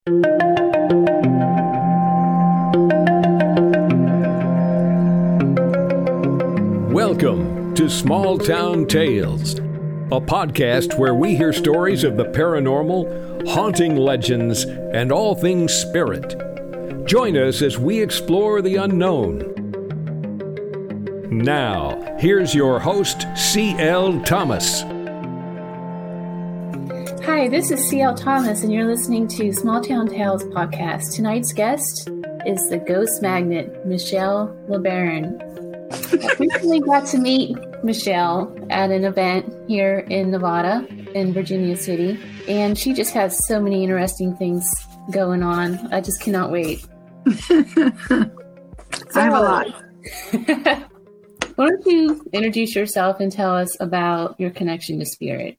Welcome to Small Town Tales, a podcast where we hear stories of the paranormal, haunting legends, and all things spirit. Join us as we explore the unknown. Now, here's your host, C.L. Thomas. Hi, this is C.L. Thomas, and you're listening to Small Town Tales podcast. Tonight's guest is the ghost magnet, Michelle LeBaron. I recently got to meet Michelle at an event here in Nevada, in Virginia City, and she just has so many interesting things going on. I just cannot wait. I have a lot. Why don't you introduce yourself and tell us about your connection to spirit?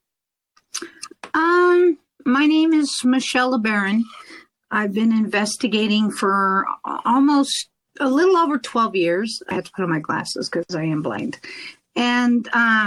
My name is Michelle LeBaron. I've been investigating for almost a little over 12 years. I have to put on my glasses because I am blind. And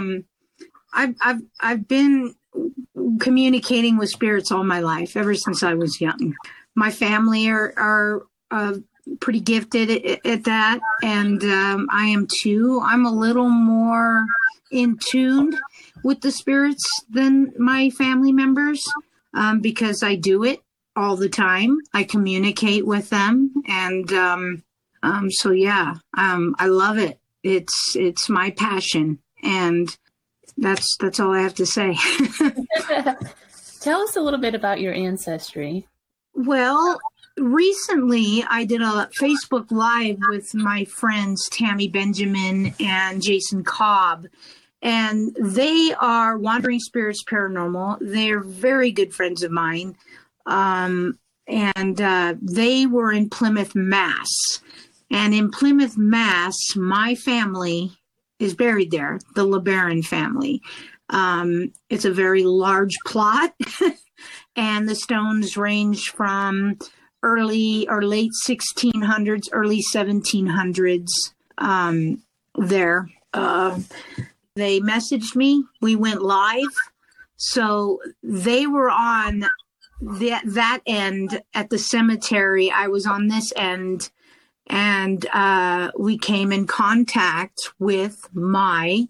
I've been communicating with spirits all my life, ever since I was young. My family are pretty gifted at that, and I am too. I'm a little more in tune with the spirits than my family members because I do it all the time. I communicate with them, and so yeah, I love it. It's my passion, and that's all I have to say. Tell us a little bit about your ancestry. Well, recently I did a Facebook Live with my friends Tammy Benjamin and Jason Cobb, and they are Wandering Spirits Paranormal. They're very good friends of mine, and they were in Plymouth, Mass. And in Plymouth, Mass, my family is buried there, the LeBaron family. It's a very large plot, and the stones range from early or late 1600s, early 1700s there. They messaged me. We went live. So they were on that end at the cemetery. I was on this end. And we came in contact with my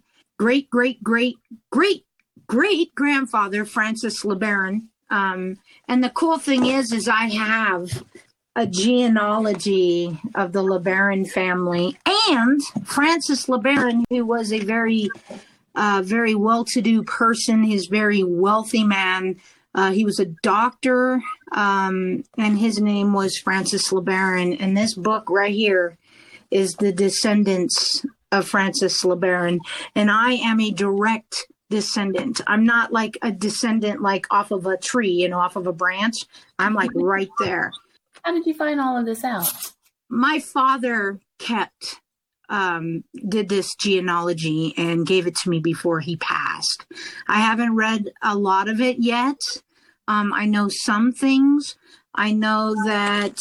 great-great-great-great-great-grandfather, Francis LeBaron. And the cool thing is I have a genealogy of the LeBaron family. And Francis LeBaron, who was a very well-to-do person, he's a very wealthy man. He was a doctor, and his name was Francis LeBaron. And this book right here is The Descendants of Francis LeBaron. And I am a direct descendant. I'm not like a descendant like off of a tree, off of a branch. I'm like right there. How did you find all of this out? My father did this genealogy and gave it to me before he passed. I haven't read a lot of it yet. I know some things. I know that,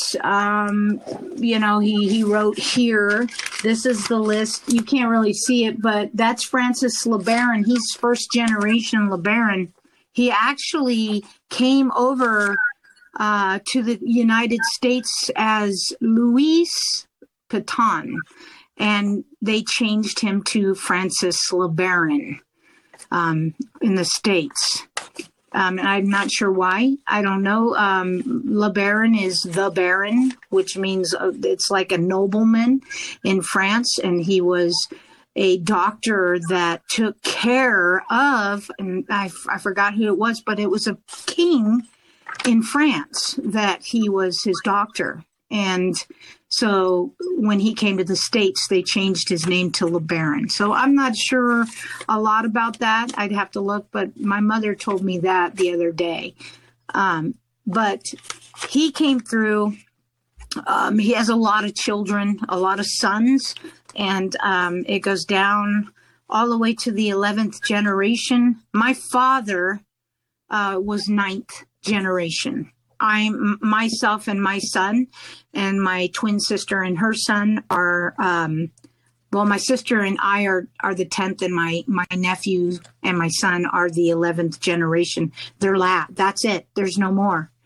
he wrote here, this is the list. You can't really see it, but that's Francis LeBaron. He's first generation LeBaron. He actually came over to the United States as Louis Piton, and they changed him to Francis LeBaron in the States. And I'm not sure why. I don't know. LeBaron is the Baron, which means it's like a nobleman in France. And he was a doctor that took care of, and I forgot who it was, but it was a king in France that he was his doctor. And so when he came to the States, they changed his name to LeBaron. So I'm not sure a lot about that. I'd have to look, but my mother told me that the other day. But he came through. He has a lot of children, a lot of sons, and it goes down all the way to the 11th generation. My father was 9th generation. I'm myself and my son and my twin sister and her son are, my sister and I are the 10th, and my nephew and my son are the 11th generation. That's it. There's no more.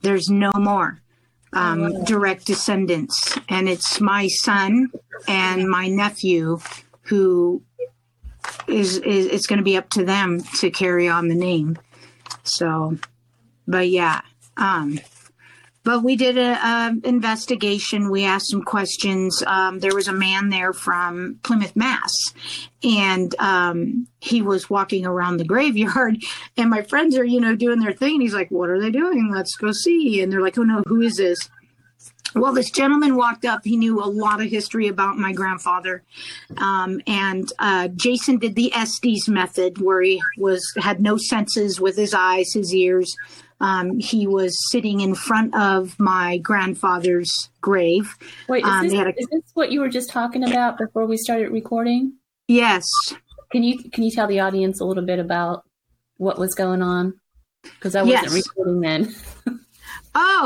There's no more direct descendants. And it's my son and my nephew who is it's going to be up to them to carry on the name. So, but yeah. But we did a investigation. We asked some questions. There was a man there from Plymouth, Mass. And he was walking around the graveyard. And my friends are, doing their thing. And he's like, what are they doing? Let's go see. And they're like, oh, no, who is this? Well, this gentleman walked up. He knew a lot of history about my grandfather. And Jason did the Estes method, where he had no senses with his eyes, his ears. He was sitting in front of my grandfather's grave. Wait, is this what you were just talking about before we started recording? Yes. Can you tell the audience a little bit about what was going on? Because I wasn't recording then. Oh,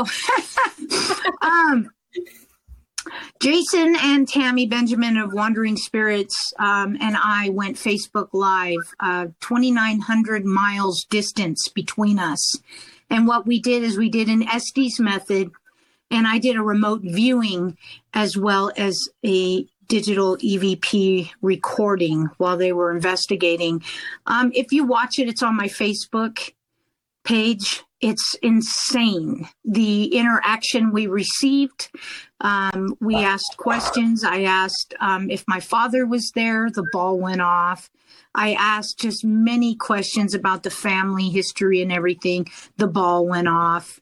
Jason and Tammy Benjamin of Wandering Spirits and I went Facebook Live, 2,900 miles distance between us. And what we did is we did an Estes method, and I did a remote viewing as well as a digital EVP recording while they were investigating. If you watch it, it's on my Facebook page. It's insane. The interaction we received. We asked questions. I asked if my father was there. The ball went off. I asked just many questions about the family history and everything. The ball went off.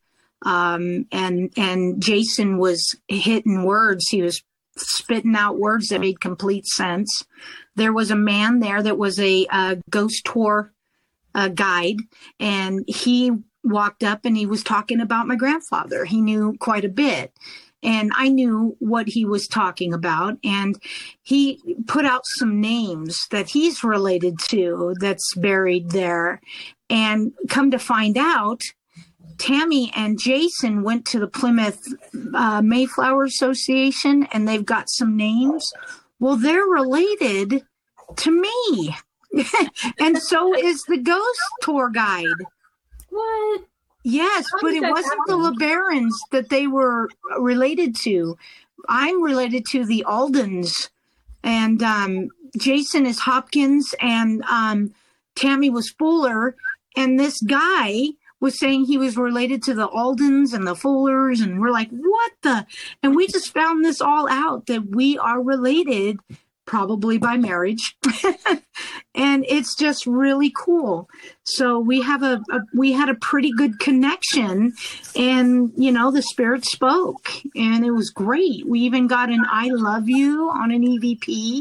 And Jason was hitting words. He was spitting out words that made complete sense. There was a man there that was a ghost tour guide, and he walked up and he was talking about my grandfather. He knew quite a bit, and I knew what he was talking about. And he put out some names that he's related to that's buried there. And come to find out, Tammy and Jason went to the Plymouth Mayflower Association, and they've got some names. Well, they're related to me. And so is the ghost tour guide. What? Yes, but it wasn't the LeBarons that they were related to. I'm related to the Aldens, and Jason is Hopkins, and Tammy was Fuller, and this guy was saying he was related to the Aldens and the Fullers, and we're like, what the? And we just found this all out, that we are related, probably by marriage. And it's just really cool. So we have we had a pretty good connection, and the spirit spoke, and it was great. We even got an I love you on an EVP.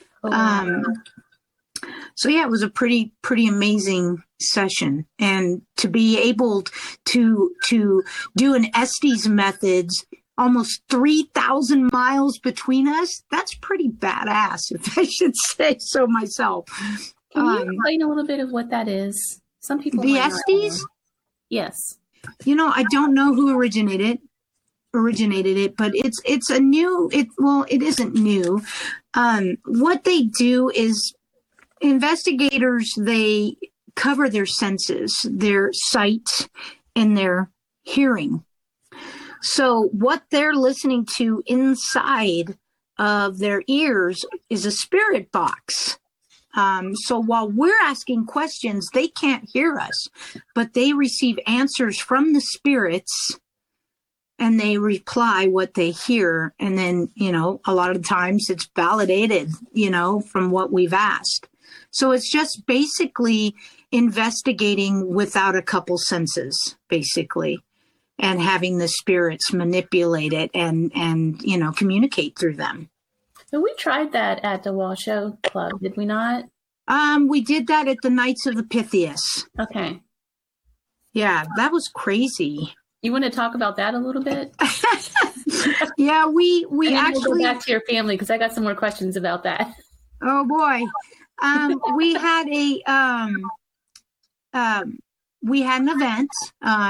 So yeah, it was a pretty amazing session. And to be able to do an Estes methods, almost 3,000 miles between us, that's pretty badass, if I should say so myself. Can you explain a little bit of what that is? Some people the Estes? Yes. I don't know who originated it, but it's a new, it isn't new. What they do is, investigators, they cover their senses, their sight and their hearing. So what they're listening to inside of their ears is a spirit box. So while we're asking questions, they can't hear us, but they receive answers from the spirits, and they reply what they hear. And then, a lot of times it's validated, from what we've asked. So it's just basically investigating without a couple senses, basically, and having the spirits manipulate it and communicate through them. So we tried that at the Washoe Club, did we not? We did that at the Knights of the Pythias. Okay. Yeah, that was crazy. You want to talk about that a little bit? Yeah, we actually we'll go back to your family, because I got some more questions about that. Oh boy. We had an event.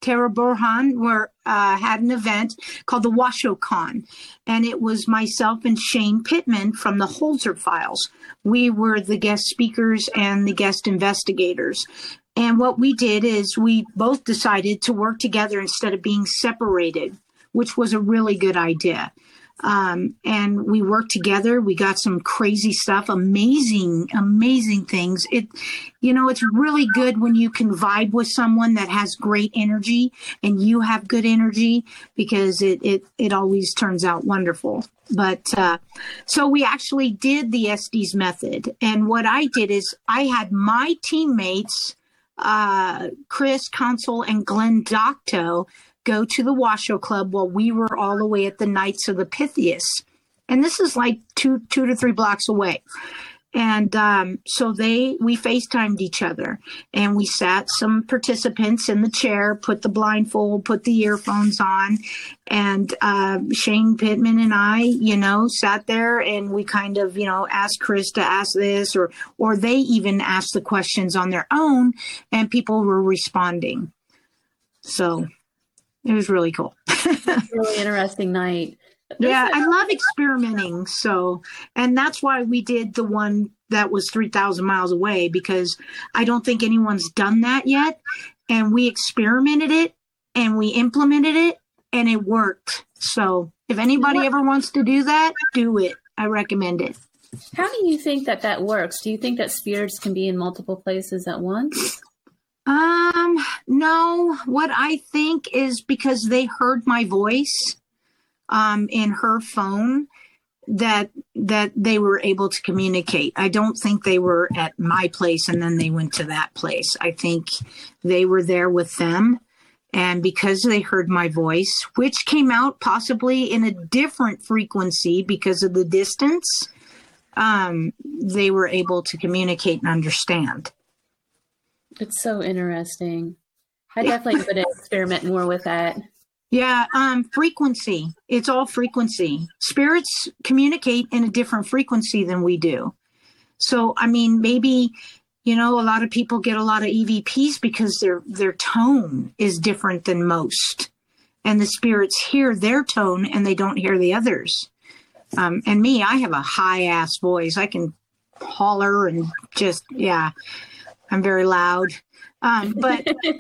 Tara Burhan had an event called the WashoCon, and it was myself and Shane Pittman from the Holzer Files. We were the guest speakers and the guest investigators. And what we did is we both decided to work together instead of being separated, which was a really good idea. And we worked together. We got some crazy stuff, amazing things. It's really good when you can vibe with someone that has great energy and you have good energy, because it always turns out wonderful. But, so we actually did the Estes method. And what I did is I had my teammates, Chris Consul and Glenn Docto, go to the Washoe Club while we were all the way at the Knights of the Pythias. And this is like two to 3 blocks away. And so we FaceTimed each other, and we sat some participants in the chair, put the blindfold, put the earphones on, and Shane Pittman and I, sat there, and we kind of, asked Chris to ask this, or they even asked the questions on their own, and people were responding. So it was really cool. Really interesting night. Yeah, I love experimenting. And that's why we did the one that was 3,000 miles away, because I don't think anyone's done that yet. And we experimented it and we implemented it and it worked. So if anybody ever wants to do that, do it. I recommend it. How do you think that works? Do you think that spirits can be in multiple places at once? No, what I think is because they heard my voice, in her phone, that they were able to communicate. I don't think they were at my place and then they went to that place. I think they were there with them. And because they heard my voice, which came out possibly in a different frequency because of the distance, they were able to communicate and understand. It's so interesting. I definitely would experiment more with that. Yeah, frequency. It's all frequency. Spirits communicate in a different frequency than we do. So, I mean, maybe, a lot of people get a lot of EVPs because their tone is different than most. And the spirits hear their tone and they don't hear the others. And me, I have a high-ass voice. I can holler and just, I'm very loud. But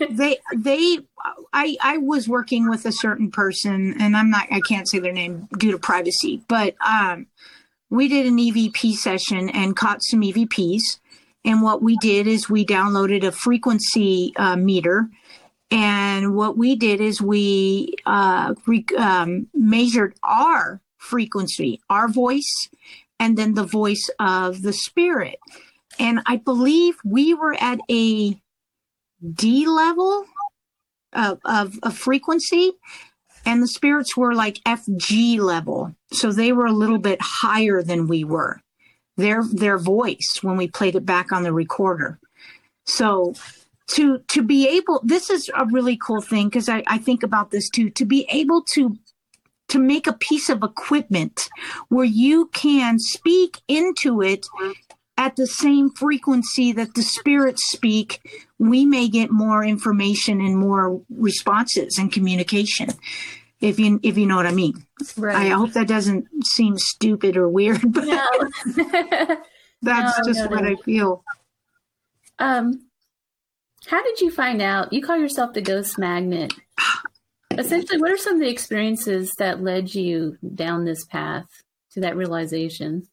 I was working with a certain person, and I can't say their name due to privacy, but we did an EVP session and caught some EVPs. And what we did is we downloaded a frequency meter. And what we did is we measured our frequency, our voice, and then the voice of the spirit. And I believe we were at a D level of frequency, and the spirits were like FG level. So they were a little bit higher than we were, their voice, when we played it back on the recorder. So to be able, this is a really cool thing, because I think about this too, to be able to make a piece of equipment where you can speak into it at the same frequency that the spirits speak, we may get more information and more responses and communication, if you know what I mean. Right. I hope that doesn't seem stupid or weird, but no. That's what I feel. How did you find out? You call yourself the Ghost Magnet. Essentially, what are some of the experiences that led you down this path to that realization?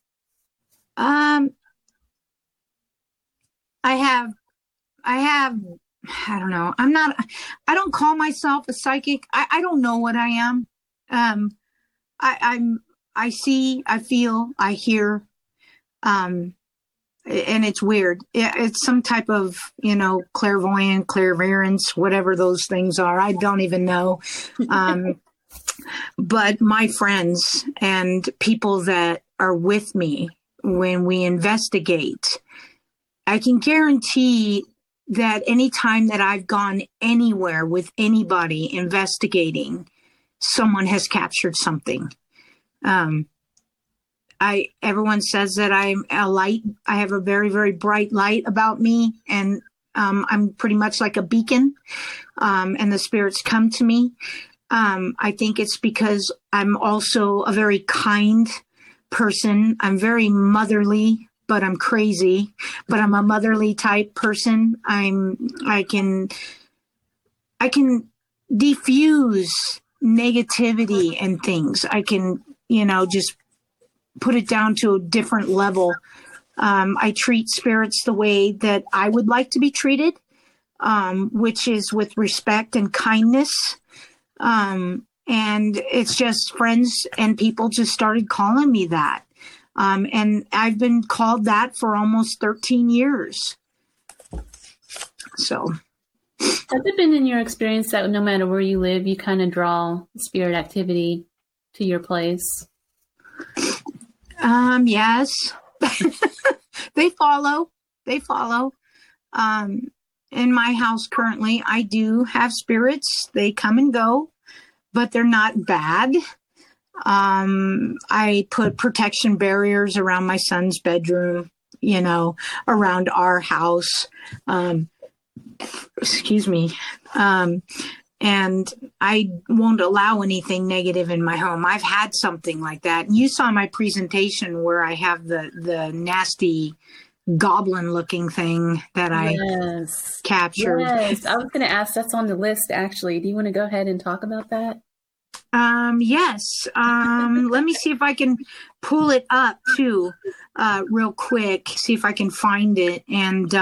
I don't know. I don't call myself a psychic. I don't know what I am. I see, I feel, I hear, and it's weird. It's some type of, clairvoyant, clairvoyance, whatever those things are. I don't even know. But my friends and people that are with me when we investigate, I can guarantee that any time that I've gone anywhere with anybody investigating, someone has captured something. Everyone says that I'm a light. I have a very, very bright light about me, and I'm pretty much like a beacon, and the spirits come to me. I think it's because I'm also a very kind person. I'm very motherly, but I'm crazy, but I'm a motherly type person. I can diffuse negativity and things. I can, just put it down to a different level. I treat spirits the way that I would like to be treated, which is with respect and kindness. And it's just friends and people just started calling me that. And I've been called that for almost 13 years. So. Has it been in your experience that no matter where you live, you kind of draw spirit activity to your place? Yes. They follow. In my house currently, I do have spirits. They come and go, but they're not bad. I put protection barriers around my son's bedroom, around our house. Excuse me. And I won't allow anything negative in my home. I've had something like that. And you saw my presentation where I have the nasty goblin looking thing that I captured. Yes, I was going to ask, that's on the list actually. Do you want to go ahead and talk about that? Yes. Let me see if I can pull it up too, real quick, see if I can find it. And,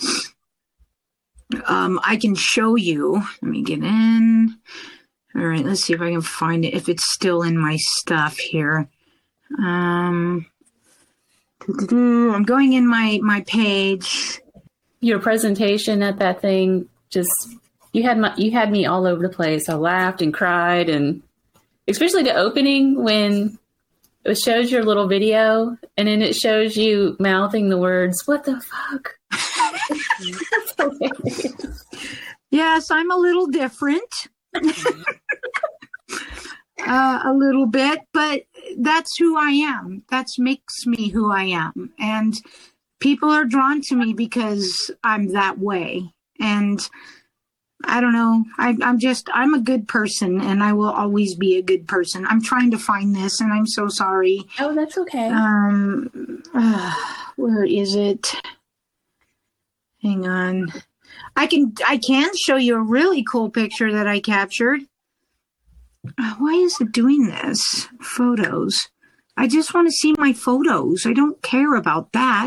I can show you. Let me get in. All right, let's see if I can find it, if it's still in my stuff here. I'm going in my page. Your presentation at that thing, just you had me all over the place. I laughed and cried, and especially the opening when it shows your little video and then it shows you mouthing the words, "What the fuck?" Yes, I'm a little different. A little bit, but that's who I am. That makes me who I am. And people are drawn to me because I'm that way. And I don't know. I'm a good person, and I will always be a good person. I'm trying to find this, and I'm so sorry. Oh, that's okay. Where is it? Hang on. I can show you a really cool picture that I captured. Why is it doing this? Photos. I just want to see my photos. I don't care about that.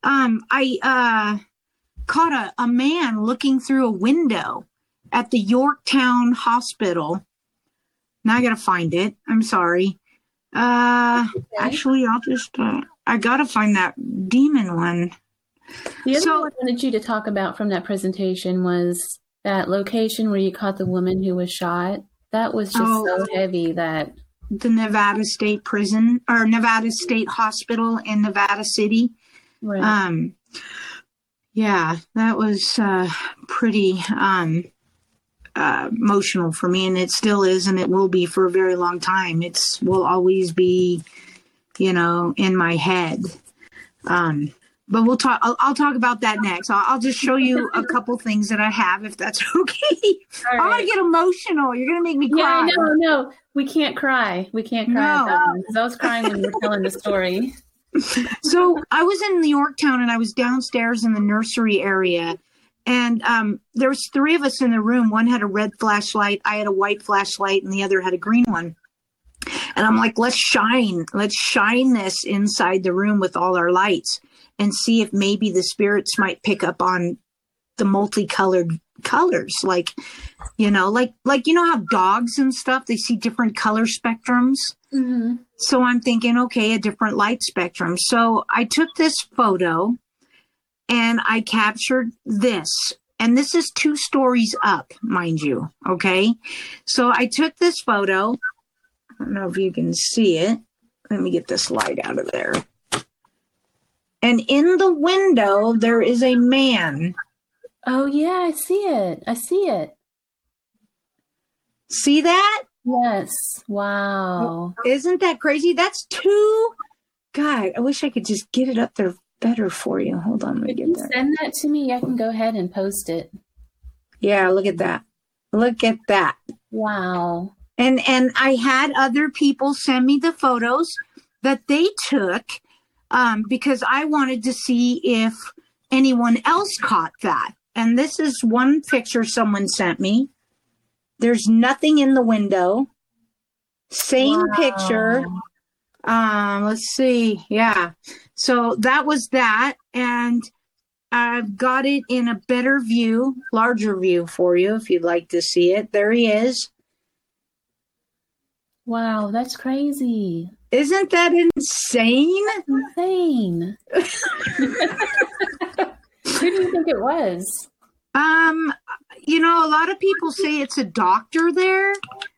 I caught a man looking through a window at the Yorktown Hospital. Now I got to find it. I'm sorry. Actually, I'll just, I got to find that demon one. The other thing I wanted you to talk about from that presentation was that location where you caught the woman who was shot. That was just so heavy that... The Nevada State Prison, or Nevada State Hospital in Nevada City. Right. Yeah, that was pretty emotional for me, and it still is, and it will be for a very long time. It will always be, in my head. But we'll talk. I'll talk about that next. I'll just show you a couple things that I have, if that's okay. Right. I'm gonna get emotional. You're gonna make me cry. Yeah, no, we can't cry. We can't cry. No. Because I was crying when you were telling the story. So I was in Yorktown, and I was downstairs in the nursery area, and there was 3 of us in the room. One had a red flashlight, I had a white flashlight, and the other had a green one. And I'm like, let's shine this inside the room with all our lights, and see if maybe the spirits might pick up on the multicolored colors. Like how dogs and stuff, they see different color spectrums. Mm-hmm. So I'm thinking, okay, a different light spectrum. So I took this photo and I captured this. And this is 2 stories up, mind you. Okay. So I took this photo. I don't know if you can see it. Let me get this light out of there. And in the window, there is a man. Oh, yeah, I see it. See that? Yes. Wow. Isn't that crazy? That's 2. God, I wish I could just get it up there better for you. Hold on, let me If get you that. send that to me, I can go ahead and post it. Yeah, look at that. Look at that. Wow. And I had other people send me the photos that they took because I wanted to see if anyone else caught that. And this is one picture someone sent me. There's nothing in the window. Same picture. Let's see. Yeah. So that was that. And I've got it in a better view, larger view for you if you'd like to see it. There he is. Wow, that's crazy. Isn't that insane? Insane. Who do you think it was? You know, a lot of people say it's a doctor there.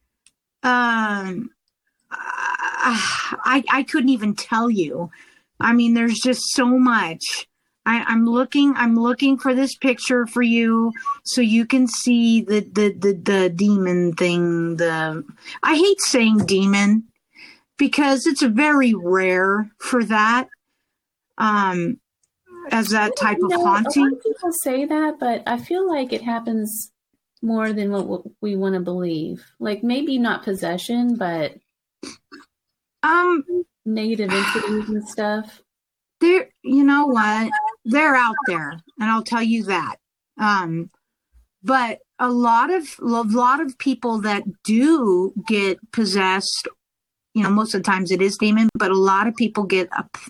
I couldn't even tell you. I mean, there's just so much. I'm looking for this picture for you so you can see the demon thing. I hate saying demon because it's very rare for that. As that type of haunting. A lot of people say that, but I feel like it happens more than what we want to believe. Like maybe not possession, but negative entities and stuff. You know what? They're out there, and I'll tell you that. But a lot of people that do get possessed, you know, most of the times it is demon, but a lot of people get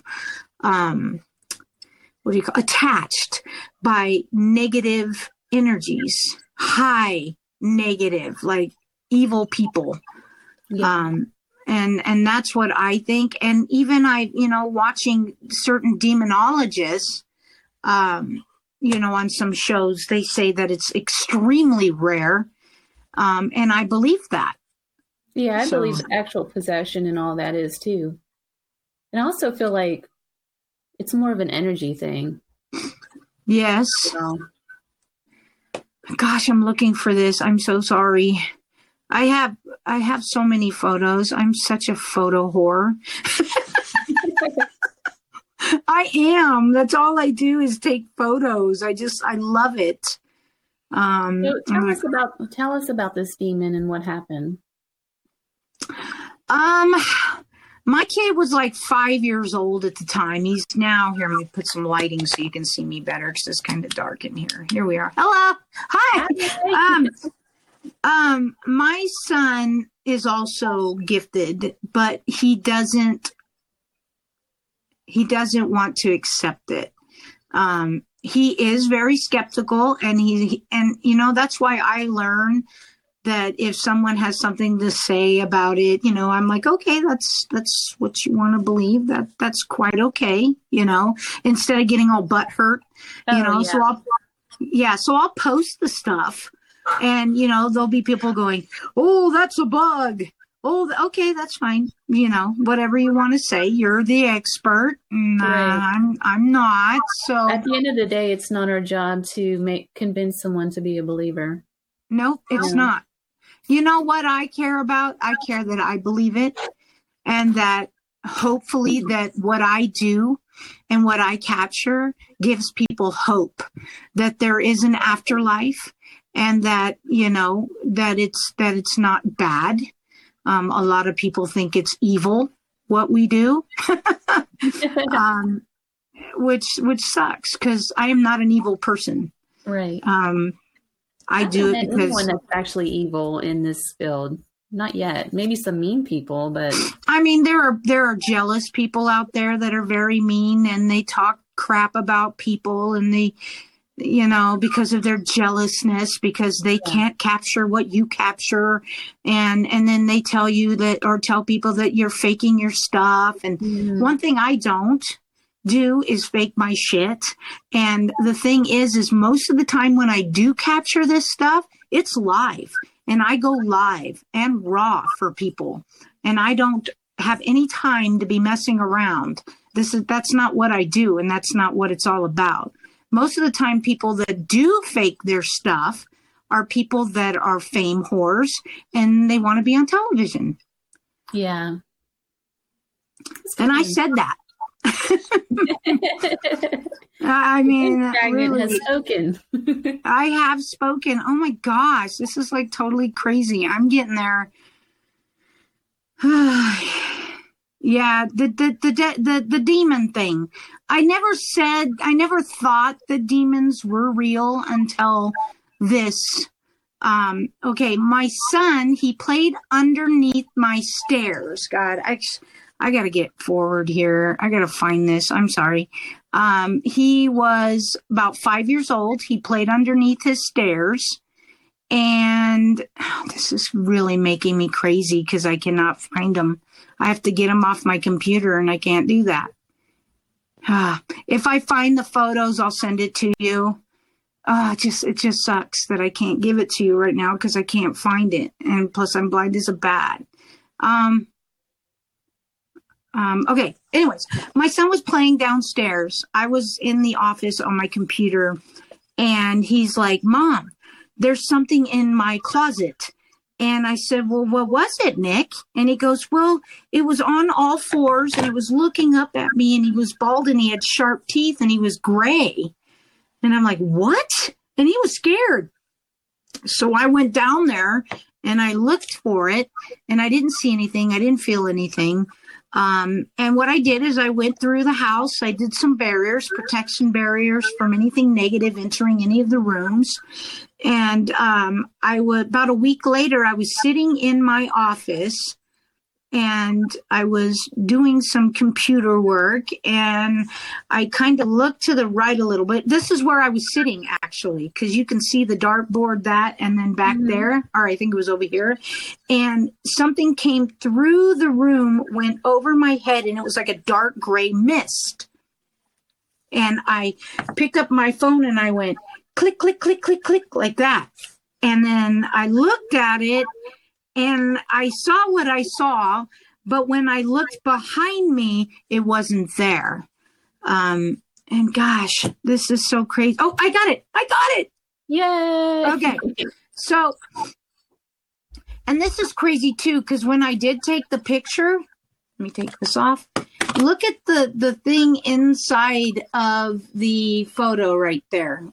attached by negative energies, high negative, like evil people. Yeah. And that's what I think. And even watching certain demonologists, on some shows, they say that it's extremely rare. And I believe that. Yeah, I believe actual possession and all that is too. And I also feel like it's more of an energy thing. Yes. Gosh, I'm looking for this. I'm so sorry. I have so many photos. I'm such a photo whore. I am. That's all I do is take photos. I love it. So tell us about this demon and what happened. My kid was like 5 years old at the time. He's now, here, let me put some lighting so you can see me better because it's kind of dark in here. Here we are. Hello. Hi. My son is also gifted, but he doesn't want to accept it. He is very skeptical, and that's why I learn that if someone has something to say about it, I'm like, okay, that's what you want to believe. That's quite okay, instead of getting all butt hurt, Yeah. So I'll post the stuff and, there'll be people going, oh, that's a bug. Oh, okay, that's fine. Whatever you want to say, you're the expert. Right. I'm not. So at the end of the day, it's not our job to convince someone to be a believer. No, it's not. You know what I care about? I care that I believe it, and that hopefully that what I do and what I capture gives people hope that there is an afterlife, and that, that it's not bad. A lot of people think it's evil what we do, which sucks because I am not an evil person. Right. I do it because anyone that's actually evil in this field. Not yet. Maybe some mean people, but I mean, there are jealous people out there that are very mean, and they talk crap about people, and they, because of their jealousness, because they can't capture what you capture, and then they tell you that, or tell people that you're faking your stuff. And one thing I don't do is fake my shit. And the thing is most of the time when I do capture this stuff, it's live, and I go live and raw for people, and I don't have any time to be messing around. That's not what I do, and that's not what it's all about. Most of the time, people that do fake their stuff are people that are fame whores, and they want to be on television. Yeah. And I said that. I mean, Magnet really, has spoken. I have spoken. Oh my gosh, this is like totally crazy. I'm getting there. Yeah, the demon thing. I never thought that demons were real until this. Okay, my son, he played underneath my stairs. God, I got to get forward here. I got to find this. I'm sorry. He was about 5 years old. He played underneath his stairs. And this is really making me crazy because I cannot find him. I have to get him off my computer and I can't do that. If I find the photos, I'll send it to you. It just sucks that I can't give it to you right now because I can't find it. And plus I'm blind as a bat. Okay. Anyways, my son was playing downstairs. I was in the office on my computer and he's like, Mom, there's something in my closet. And I said, well, what was it, Nick? And he goes, well, it was on all fours and it was looking up at me and he was bald and he had sharp teeth and he was gray. And I'm like, what? And he was scared. So I went down there and I looked for it and I didn't see anything. I didn't feel anything. And what I did is I went through the house. I did some barriers, protection barriers from anything negative entering any of the rooms. And about a week later, I was sitting in my office and I was doing some computer work and I kind of looked to the right a little bit. This is where I was sitting actually, because you can see the dartboard and then back there, or I think it was over here. And something came through the room, went over my head, and it was like a dark gray mist. And I picked up my phone and I went click, click, click, click, click, like that. And then I looked at it and I saw what I saw, but when I looked behind me, it wasn't there. And gosh, this is so crazy. Oh, I got it. Yay. Okay. So, and this is crazy too, because when I did take the picture, let me take this off. Look at the thing inside of the photo right there.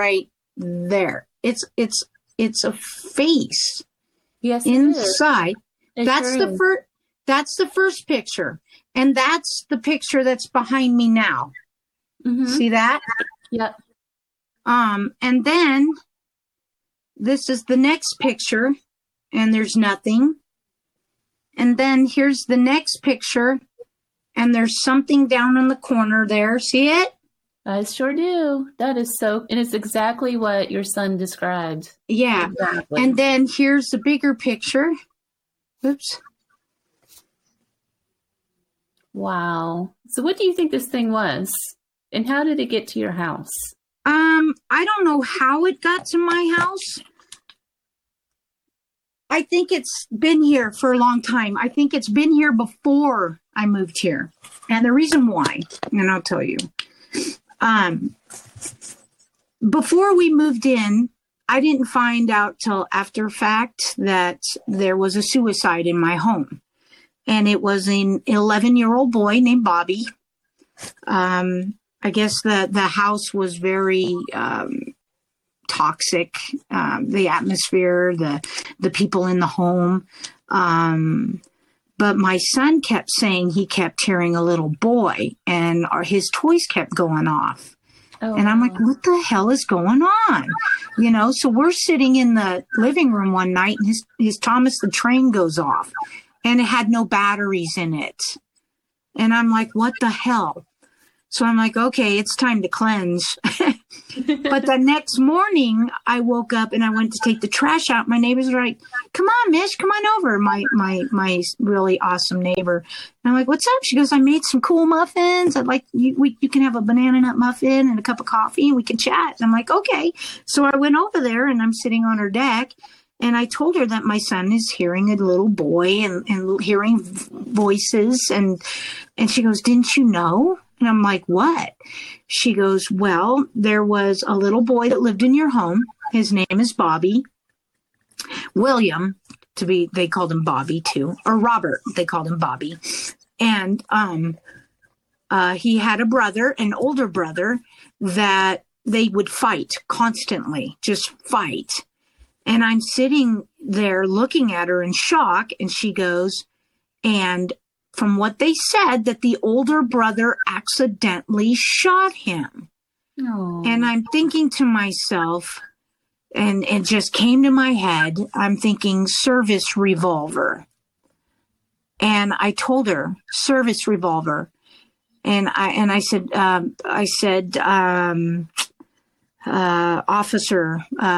It's a face. Yes, inside. That's the first picture, and that's the picture that's behind me now. Mm-hmm. See that? Yep. And then this is the next picture, and there's nothing. And then here's the next picture, and there's something down in the corner there. See it? I sure do. That is and it's exactly what your son described. Yeah. Exactly. And then here's the bigger picture. Oops. Wow. So what do you think this thing was? And how did it get to your house? I don't know how it got to my house. I think it's been here for a long time. I think it's been here before I moved here. And the reason why, and I'll tell you. Before we moved in, I didn't find out till after fact that there was a suicide in my home. And it was an 11-year-old boy named Bobby. I guess the house was very toxic, the atmosphere, the people in the home. But my son kept saying he kept hearing a little boy and his toys kept going off. Oh, and I'm like, what the hell is going on? So we're sitting in the living room one night and his Thomas the Train goes off and it had no batteries in it. And I'm like, what the hell? So I'm like, okay, it's time to cleanse. But the next morning I woke up and I went to take the trash out. My neighbors were like, come on, Mish, come on over. My really awesome neighbor. And I'm like, what's up? She goes, I made some cool muffins. I'd like you can have a banana nut muffin and a cup of coffee and we can chat. And I'm like, okay. So I went over there and I'm sitting on her deck. And I told her that my son is hearing a little boy and hearing voices. And she goes, didn't you know? And I'm like, what? She goes, well, there was a little boy that lived in your home. His name is Bobby. William, they called him Bobby too. Or Robert, they called him Bobby. And he had a brother, an older brother, that they would fight constantly, just fight. And I'm sitting there looking at her in shock, and she goes, and from what they said, that the older brother accidentally shot him. Oh. And I'm thinking to myself, and it just came to my head, I'm thinking service revolver. And I told her, service revolver. And I said, officer,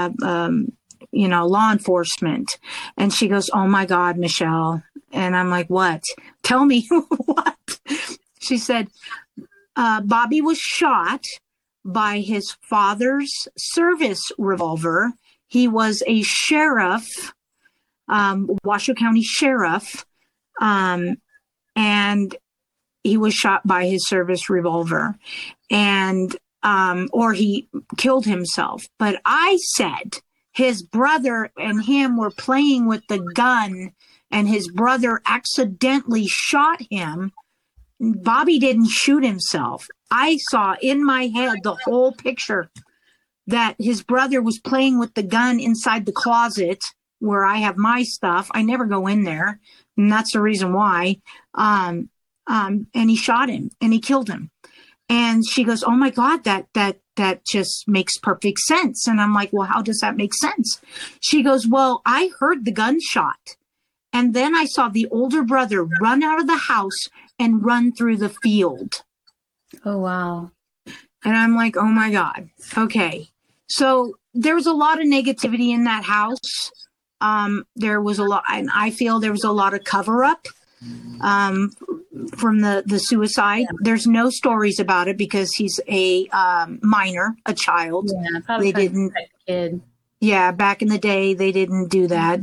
law enforcement. And she goes, oh my God, Michelle. And I'm like, what? Tell me what? She said, Bobby was shot by his father's service revolver. He was a sheriff, Washoe County sheriff, and he was shot by his service revolver, and or he killed himself. But I said his brother and him were playing with the gun, and his brother accidentally shot him. Bobby didn't shoot himself. I saw in my head the whole picture that his brother was playing with the gun inside the closet where I have my stuff. I never go in there, and that's the reason why. And he shot him and he killed him. And she goes, oh my God, that just makes perfect sense. And I'm like, well, how does that make sense? She goes, well, I heard the gunshot. And then I saw the older brother run out of the house and run through the field. Oh, wow. And I'm like, oh my God. Okay. So there was a lot of negativity in that house. There was a lot, and I feel there was a lot of cover up from the suicide. Yeah. There's no stories about it because he's a minor, a child. Yeah, probably they didn't. Kid. Yeah, back in the day, they didn't do that.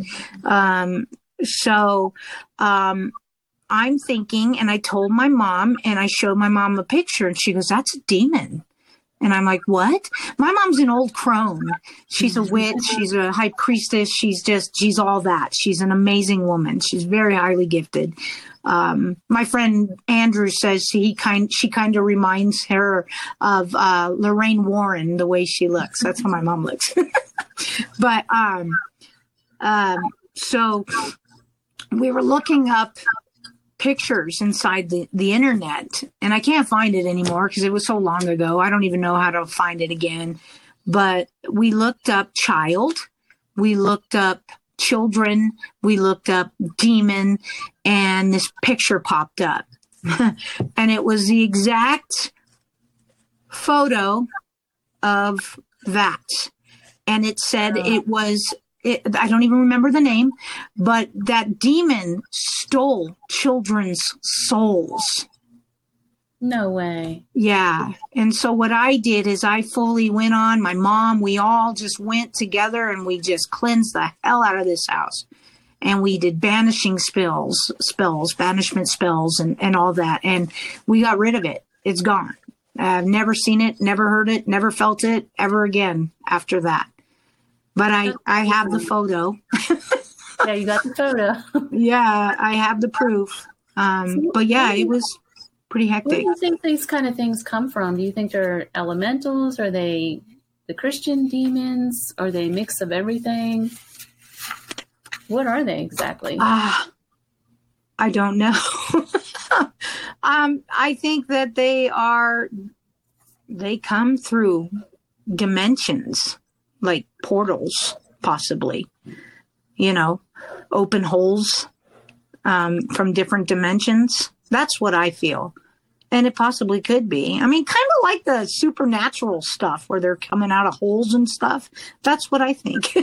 So I'm thinking, and I told my mom, and I showed my mom a picture, and she goes, "That's a demon." And I'm like, what? My mom's an old crone. She's a witch. She's a high priestess. She's all that. She's an amazing woman. She's very highly gifted. My friend Andrew says she kind of reminds her of Lorraine Warren, the way she looks. That's how my mom looks. But so we were looking up pictures inside the internet, and I can't find it anymore because it was so long ago. I don't even know how to find it again. But we looked up child, we looked up children, we looked up demon, and this picture popped up. And it was the exact photo of that. And it said it was, I don't even remember the name, but that demon stole children's souls. No way. Yeah. And so what I did is I fully went on, my mom, we all just went together and we just cleansed the hell out of this house. And we did banishment spells, and all that. And we got rid of it. It's gone. I've never seen it, never heard it, never felt it ever again after that. But I have the photo. Yeah, you got the photo. Yeah, I have the proof. But yeah, it was pretty hectic. Where do you think these kind of things come from? Do you think they're elementals? Are they the Christian demons? Are they a mix of everything? What are they exactly? I don't know. I think that they come through dimensions, like portals, possibly, open holes from different dimensions. That's what I feel. And it possibly could be. I mean, kind of like the supernatural stuff where they're coming out of holes and stuff. That's what I think.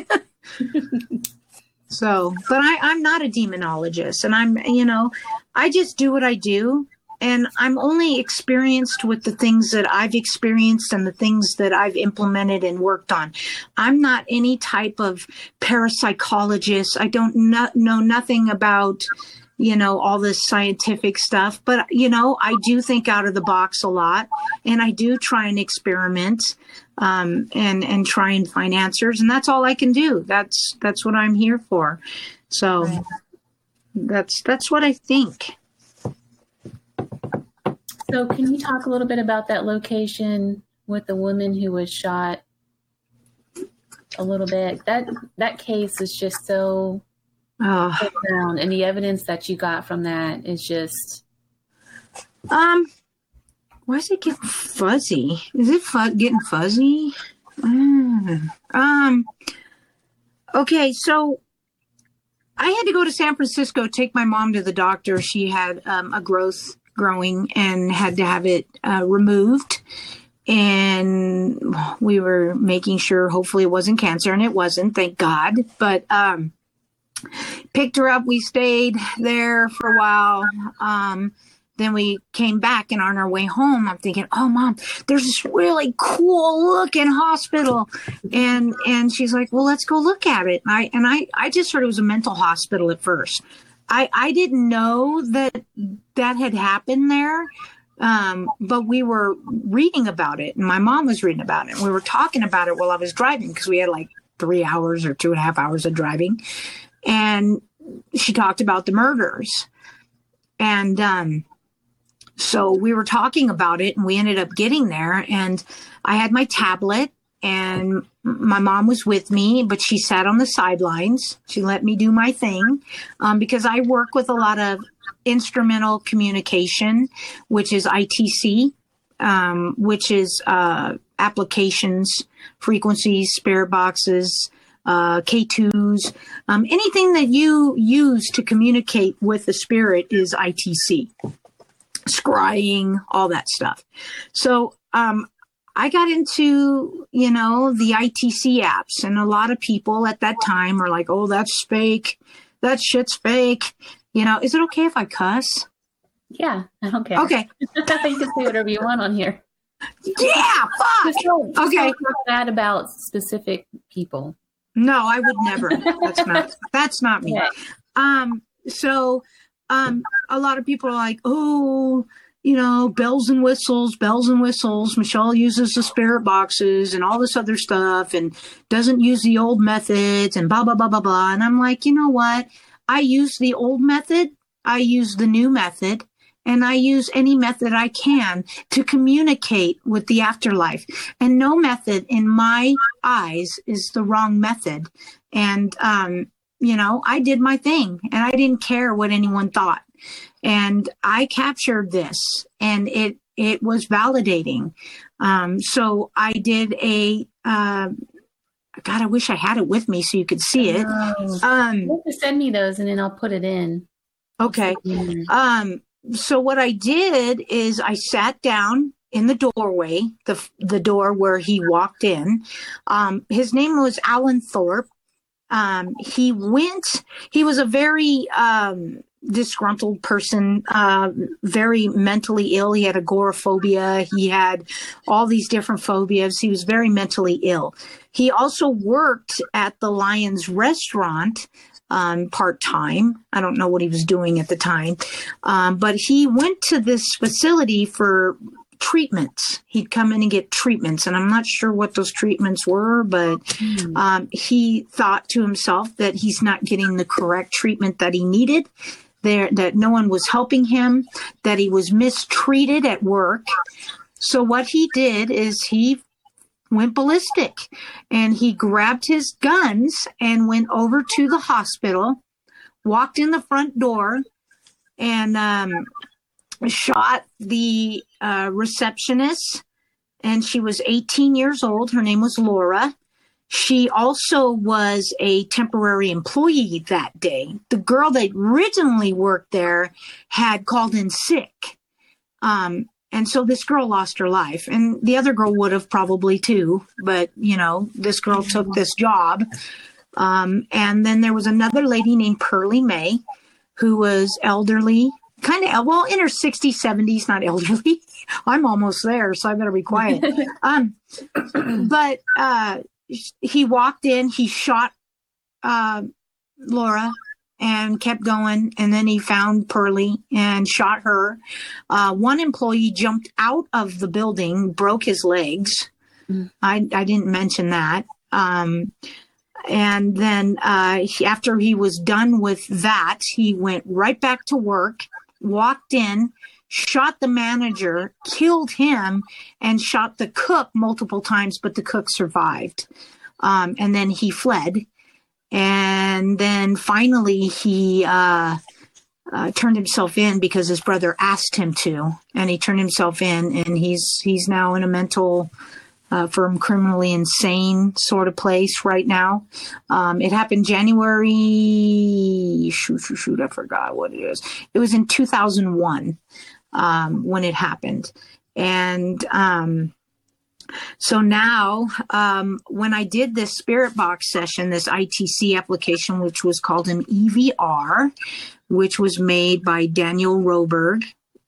So, but I'm not a demonologist, and I just do what I do. And I'm only experienced with the things that I've experienced and the things that I've implemented and worked on. I'm not any type of parapsychologist. I don't know nothing about, all this scientific stuff. But, I do think out of the box a lot. And I do try and experiment and try and find answers. And that's all I can do. That's what I'm here for. So that's what I think. So can you talk a little bit about that location with the woman who was shot a little bit? That case is just so profound, and the evidence that you got from that is just... Why is it getting fuzzy? Is it getting fuzzy? Okay, so I had to go to San Francisco, take my mom to the doctor. She had a growth growing and had to have it removed. And we were making sure hopefully it wasn't cancer, and it wasn't, thank God. But picked her up. We stayed there for a while. Then we came back, and on our way home, I'm thinking, oh, Mom, there's this really cool looking hospital. And she's like, well, let's go look at it. And I just heard it was a mental hospital at first. I didn't know that had happened there. But we were reading about it, and my mom was reading about it. And we were talking about it while I was driving, because we had like 3 hours or 2.5 hours of driving. And she talked about the murders. And, so we were talking about it, and we ended up getting there, and I had my tablet, and my mom was with me, but she sat on the sidelines. She let me do my thing, because I work with a lot of instrumental communication, which is ITC, which is applications, frequencies, spirit boxes, K2s, anything that you use to communicate with the spirit is ITC. Scrying, all that stuff. So I got into, the ITC apps, and a lot of people at that time are like, oh, that's fake. That shit's fake. Is it okay if I cuss? Yeah, I don't care. Okay. You can say whatever you want on here. Yeah, fuck. Don't talk bad about specific people. No, I would never. That's not me. Okay. So a lot of people are like, oh, bells and whistles. Michelle uses the spirit boxes and all this other stuff and doesn't use the old methods and blah, blah, blah, blah, blah. And I'm like, you know what? I use the old method. I use the new method. And I use any method I can to communicate with the afterlife. And no method in my eyes is the wrong method. And, I did my thing, and I didn't care what anyone thought. And I captured this, and it was validating. So I did God, I wish I had it with me so you could see it. You have to send me those, and then I'll put it in. Okay. So what I did is I sat down in the doorway, the door where he walked in. His name was Alan Thorpe. He was a very disgruntled person, very mentally ill. He had agoraphobia. He had all these different phobias. He was very mentally ill. He also worked at the Lions restaurant part-time. I don't know what he was doing at the time. But he went to this facility for treatments. He'd come in and get treatments, and I'm not sure what those treatments were, but he thought to himself that he's not getting the correct treatment that he needed, that no one was helping him, that he was mistreated at work. So what he did is he went ballistic, and he grabbed his guns and went over to the hospital, walked in the front door, and shot the receptionist, and she was 18 years old. Her name was Laura. She also was a temporary employee that day. The girl that originally worked there had called in sick. And so this girl lost her life, and the other girl would have probably too, but this girl took this job. And then there was another lady named Pearlie Mae, who was elderly, kind of, in her 60s, 70s, not elderly. I'm almost there, so I better be quiet. But he walked in, he shot Laura and kept going, and then he found Pearlie and shot her. One employee jumped out of the building, broke his legs. I didn't mention that. And then after he was done with that, he went right back to work, walked in, shot the manager, killed him, and shot the cook multiple times, but the cook survived. And then he fled. And then finally he turned himself in because his brother asked him to. And he turned himself in, and he's now in a mental from criminally insane sort of place right now. It happened January, I forgot what it is. It was in 2001 when it happened. And so now when I did this spirit box session, this ITC application, which was called an EVR, which was made by Daniel Roberg.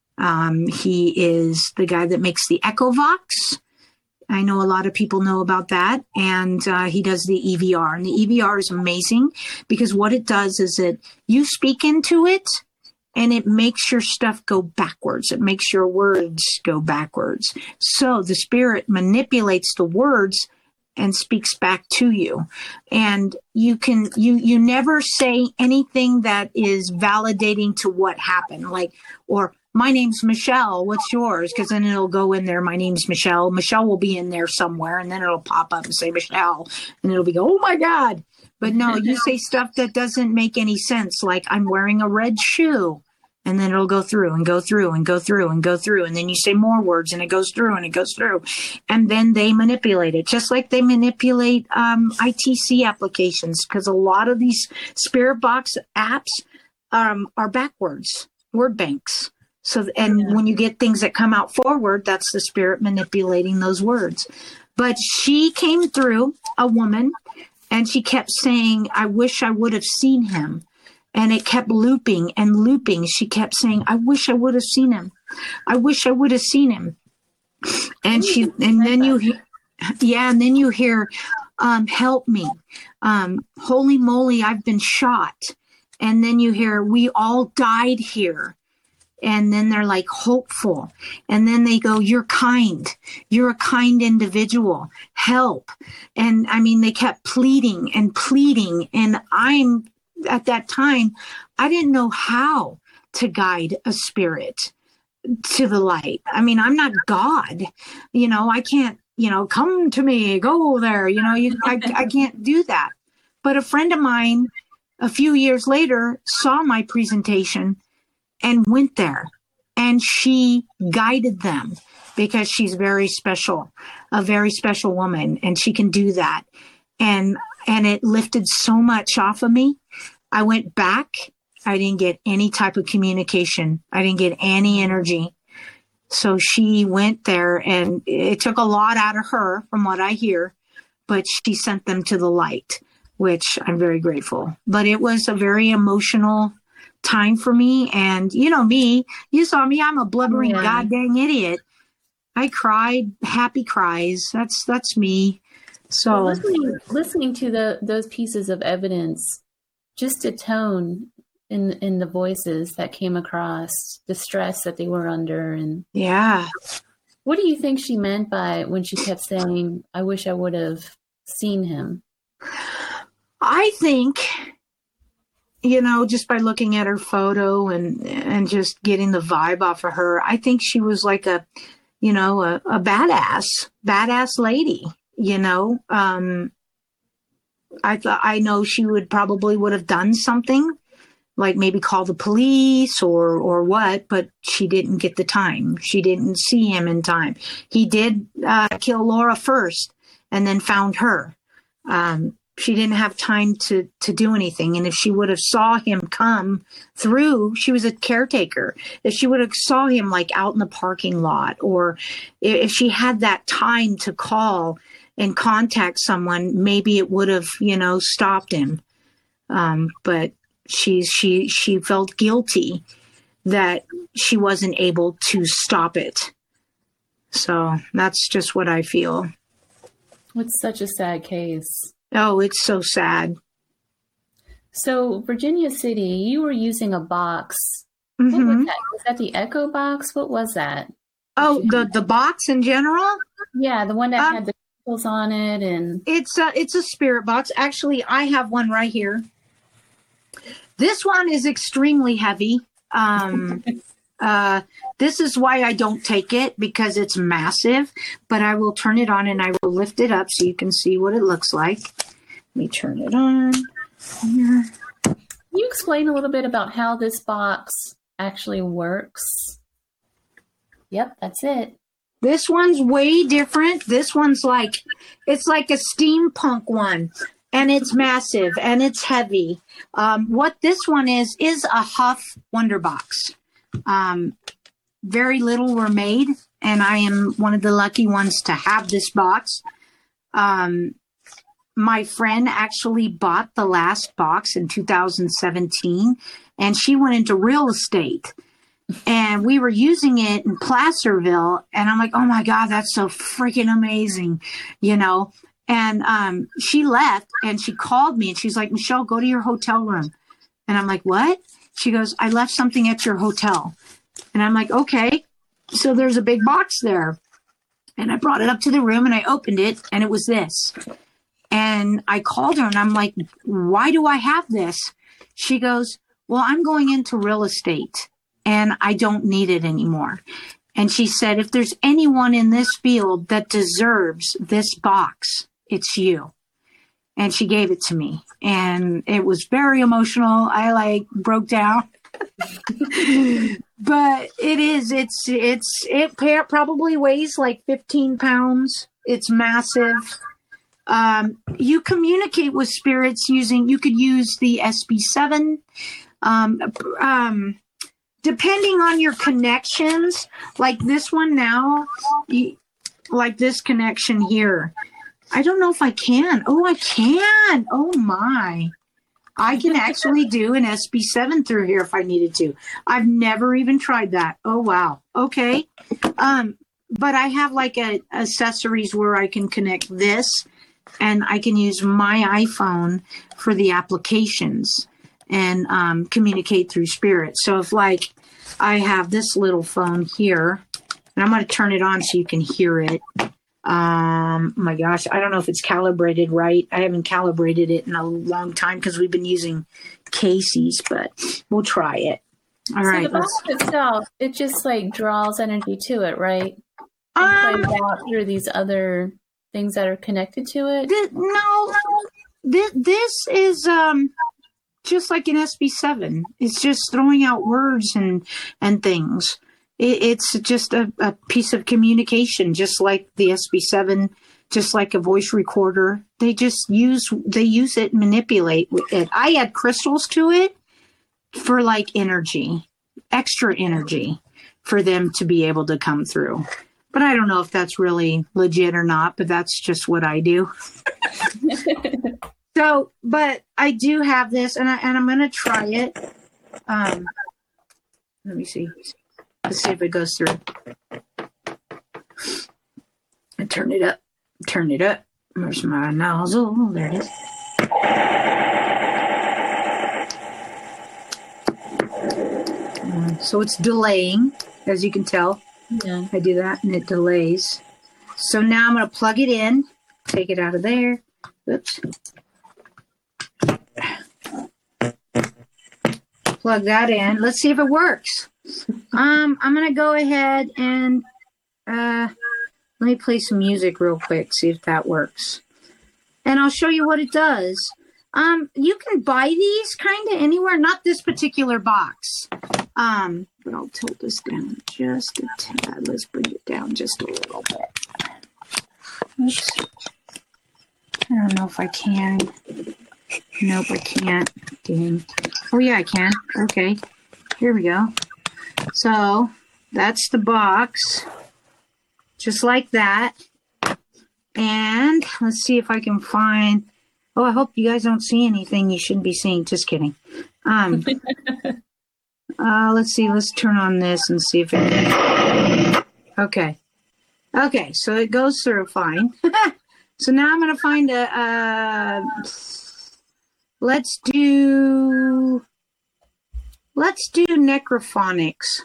He is the guy that makes the EchoVox. I know a lot of people know about that. And he does the EVR. And the EVR is amazing because what it does is you speak into it and it makes your stuff go backwards. It makes your words go backwards. So the spirit manipulates the words and speaks back to you. And you never say anything that is validating to what happened. Like, or my name's Michelle, what's yours? Because then it'll go in there, my name's Michelle. Michelle will be in there somewhere, and then it'll pop up and say Michelle, and it'll be oh my God. But no, you say stuff that doesn't make any sense, like I'm wearing a red shoe, and then it'll go through and go through and go through and go through, and then you say more words, and it goes through and it goes through, and then they manipulate it, just like they manipulate ITC applications, because a lot of these Spirit Box apps are backwards, word banks. So, and when you get things that come out forward, that's the spirit manipulating those words. But she came through, a woman, and she kept saying, I wish I would have seen him. And it kept looping and looping. She kept saying, I wish I would have seen him. I wish I would have seen him. And then you hear, help me. Holy moly, I've been shot. And then you hear, we all died here. And then they're like hopeful. And then they go, you're kind. You're a kind individual. Help. And I mean, they kept pleading and pleading. And at that time, I didn't know how to guide a spirit to the light. I mean, I'm not God. I can't, come to me, go there. I can't do that. But a friend of mine, a few years later, saw my presentation and went there, and she guided them because she's very special, a very special woman, and she can do that. And it lifted so much off of me. I went back. I didn't get any type of communication. I didn't get any energy. So she went there, and it took a lot out of her from what I hear, but she sent them to the light, which I'm very grateful. But it was a very emotional time for me. And me, you saw me, I'm a blubbering goddamn idiot. I cried happy cries. That's me. So listening to those pieces of evidence, just a tone in the voices that came across, the stress that they were under. And what do you think she meant by when she kept saying, I wish I would have seen him? I think, just by looking at her photo and just getting the vibe off of her, I think she was like a badass lady, I know she would have done something like maybe call the police or what, but she didn't get the time. She didn't see him in time. He did kill Laura first and then found her. She didn't have time to do anything. And if she would have saw him come through, she was a caretaker. If she would have saw him like out in the parking lot, or if she had that time to call and contact someone, maybe it would have, stopped him. But she felt guilty that she wasn't able to stop it. So that's just what I feel. It's such a sad case. Oh, it's so sad. So Virginia City, you were using a box. Mm-hmm. What was that? Was that the Echo box? What was that? Oh, the box in general? Yeah, the one that had the crystals on it, and it's a spirit box. Actually, I have one right here. This one is extremely heavy. This is why I don't take it, because it's massive, but I will turn it on and I will lift it up so you can see what it looks like. Let me turn it on here. Can you explain a little bit about how this box actually works? Yep, that's it. This one's way different. This one's it's like a steampunk one, and it's massive and it's heavy. What this one is a Huff Wonder Box. Very little were made, and I am one of the lucky ones to have this box. My friend actually bought the last box in 2017, and she went into real estate. And we were using it in Placerville, and I'm like, oh my God, that's so freaking amazing, And she left, and she called me, and she's like, Michelle, go to your hotel room. And I'm like, what? She goes, I left something at your hotel. And I'm like, okay. So there's a big box there. And I brought it up to the room, and I opened it, and it was this. And I called her, and I'm like, why do I have this? She goes, well, I'm going into real estate, and I don't need it anymore. And she said, if there's anyone in this field that deserves this box, it's you. And she gave it to me, and it was very emotional. I broke down, but it probably weighs like 15 pounds. It's massive. You communicate with spirits you could use the SB7. Depending on your connections, like this one now, like this connection here. I don't know if I can. Oh, I can. Oh my. I can actually do an SB7 through here if I needed to. I've never even tried that. Oh, wow. Okay. But I have accessories where I can connect this, and I can use my iPhone for the applications and communicate through spirit. So if I have this little phone here, and I'm going to turn it on so you can hear it. My gosh, I don't know if it's calibrated right. I haven't calibrated it in a long time because we've been using Casey's, but we'll try it. All right. The box itself, it just draws energy to it, right? And plays out through these other things that are connected to it. This is just like an SB7. It's just throwing out words and things. It's just a piece of communication, just like the SB7, just like a voice recorder. They use it, manipulate it. I add crystals to it for energy, extra energy for them to be able to come through. But I don't know if that's really legit or not, but that's just what I do. So, but I do have this, and I'm going to try it. Let me see. Let's see if it goes through. And turn it up. Where's my nozzle? There it is. So it's delaying, as you can tell. Yeah. I do that, and it delays. So now I'm going to plug it in. Take it out of there. Oops. Plug that in. Let's see if it works. I'm going to go ahead and let me play some music real quick, see if that works. And I'll show you what it does. You can buy these kind of anywhere, not this particular box. But I'll tilt this down just a tad. Let's bring it down just a little bit. Oops. I don't know if I can. Nope, I can't. Dang. Oh, yeah, I can. Okay. Here we go. So that's the box. Just like that. And let's see if I can find... Oh, I hope you guys don't see anything you shouldn't be seeing. Just kidding. Let's see. Let's turn on this and see if it... Okay. Okay, so it goes through fine. So now I'm going to find a... Let's do necrophonics.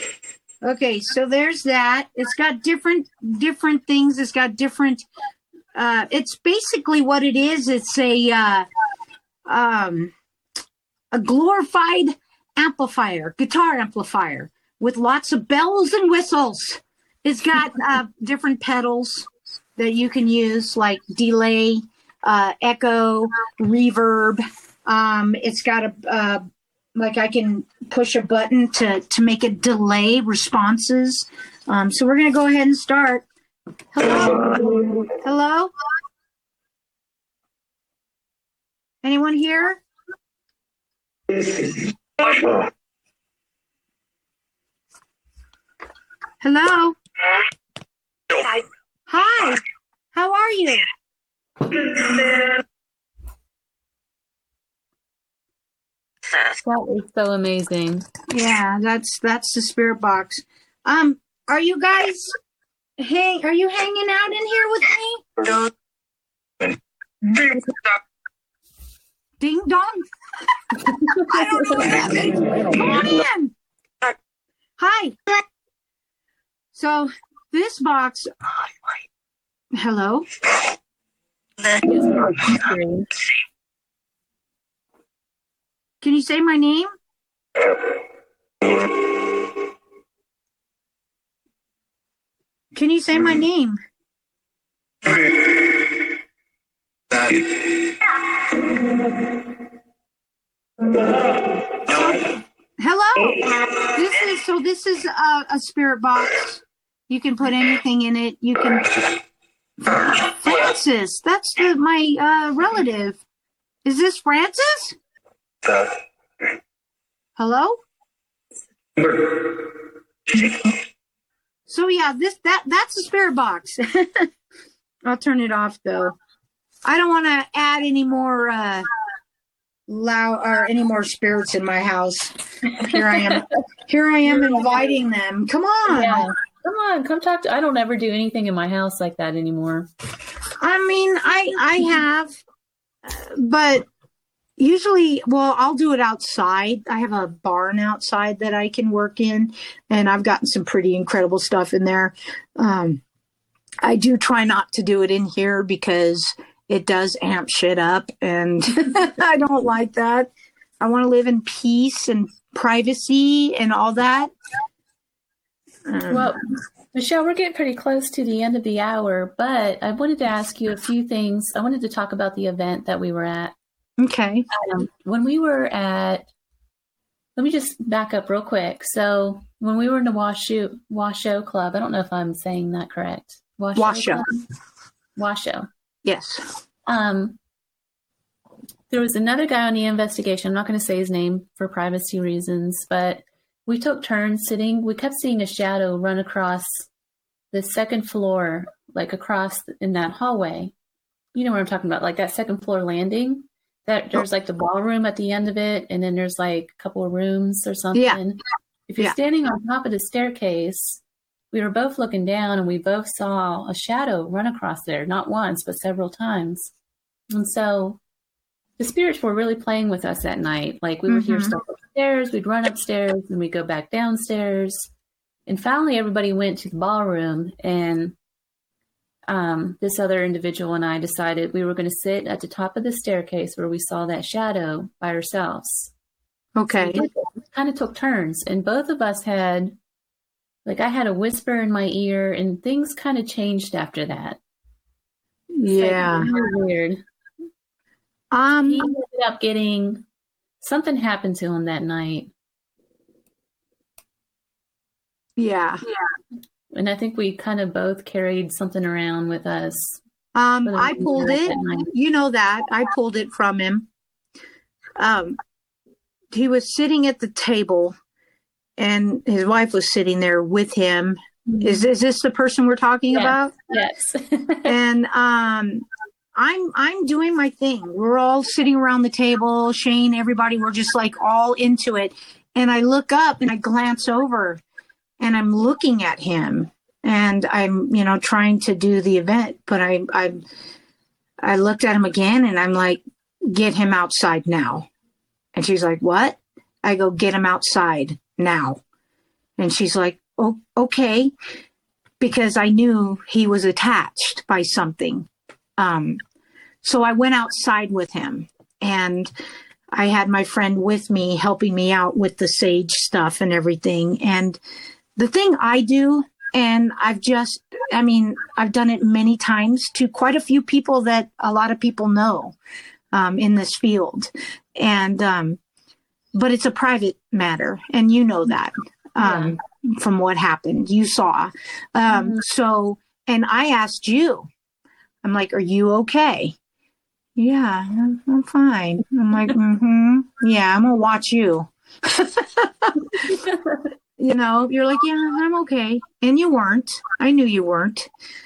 Okay, so there's that. It's got different things. It's got different it's basically what it is. It's a glorified amplifier, guitar amplifier with lots of bells and whistles. It's got different pedals that you can use, like delay, echo, reverb. It's got a like I can push a button to make it delay responses. So we're going to go ahead and start. Hello? Hello? Anyone here? Hello? Hi. How are you? That is so amazing. Yeah, that's the spirit box. Are you guys are you hanging out in here with me? Ding dong. I don't know what that means. Come on in. Hi. So this box. Hello. Can you say my name? Can you say my name? Hello. This is a spirit box. You can put anything in it. You can. Francis, that's my relative. Is this Francis? Hello? So yeah, that's the spirit box. I'll turn it off though. I don't want to add any more any more spirits in my house. Here I am inviting them. Come on. Yeah. Come on, come talk to. I don't ever do anything in my house like that anymore. I mean, I have, but usually, well, I'll do it outside. I have a barn outside that I can work in, and I've gotten some pretty incredible stuff in there. I do try not to do it in here because it does amp shit up, and I don't like that. I want to live in peace and privacy and all that. Well, Michelle, we're getting pretty close to the end of the hour, but I wanted to ask you a few things. I wanted to talk about the event that we were at. Okay. When we were at, let me just back up real quick. So when we were in the Washoe Club, I don't know if I'm saying that correct. Washoe. Yes. There was another guy on the investigation. I'm not going to say his name for privacy reasons, but we took turns sitting. We kept seeing a shadow run across the second floor, like across in that hallway. You know what I'm talking about, like that second floor landing. That there's like the ballroom at the end of it, and then there's like a couple of rooms or something. Yeah. If you're standing on top of the staircase, we were both looking down, and we both saw a shadow run across there, not once, but several times. And so the spirits were really playing with us that night. Like we would hear stuff upstairs, we'd run upstairs, and we'd go back downstairs. And finally, everybody went to the ballroom, and this other individual and I decided we were going to sit at the top of the staircase where we saw that shadow by ourselves. Okay. So we kind of took turns, and both of us had, like, I had a whisper in my ear, and things kind of changed after that. Yeah. It's like really weird. He ended up getting, something happened to him that night. Yeah. And I think we kind of both carried something around with us. I pulled it. You know that. I pulled it from him. He was sitting at the table, and his wife was sitting there with him. Mm-hmm. Is this the person we're talking about? Yes. And I'm doing my thing. We're all sitting around the table. Shane, everybody, we're just like all into it. And I look up and I glance over, and I'm looking at him, and I'm, trying to do the event, but I looked at him again, and I'm like, get him outside now. And she's like, what? I go, get him outside now. And she's like, oh, okay. Because I knew he was attached by something. So I went outside with him, and I had my friend with me helping me out with the sage stuff and everything. And the thing I do, and I've done it many times to quite a few people that a lot of people know in this field. And, but it's a private matter, and you know that from what happened, you saw. So, and I asked you, I'm like, are you okay? Yeah, I'm fine. I'm like, yeah, I'm gonna watch you. You know, you're like, yeah, I'm okay. And you weren't. I knew you weren't.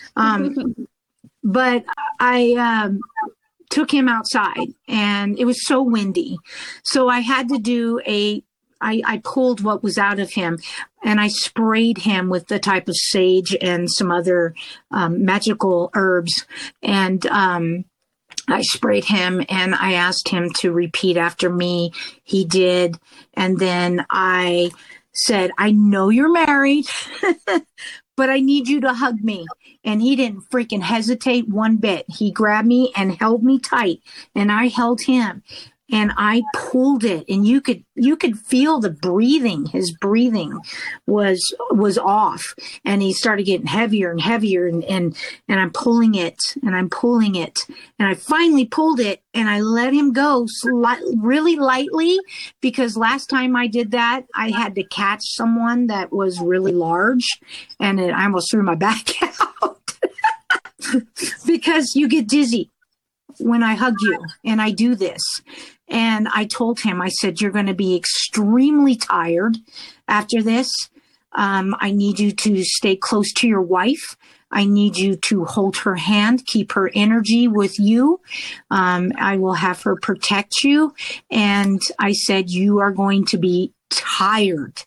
But I took him outside, and it was so windy. So I had to do I pulled what was out of him, and I sprayed him with the type of sage and some other magical herbs. And I sprayed him, and I asked him to repeat after me. He did. And then I said, I know you're married, but I need you to hug me. And he didn't freaking hesitate one bit. He grabbed me and held me tight, and I held him, and I pulled it, and you could feel the breathing. His breathing was off, and he started getting heavier and heavier, and I'm pulling it, and I'm pulling it, and I finally pulled it, and I let him go really lightly, because last time I did that, I had to catch someone that was really large, and I almost threw my back out because you get dizzy when I hug you, and I do this. And I told him, I said, you're going to be extremely tired after this. I need you to stay close to your wife. I need you to hold her hand, keep her energy with you. I will have her protect you. And I said, you are going to be tired.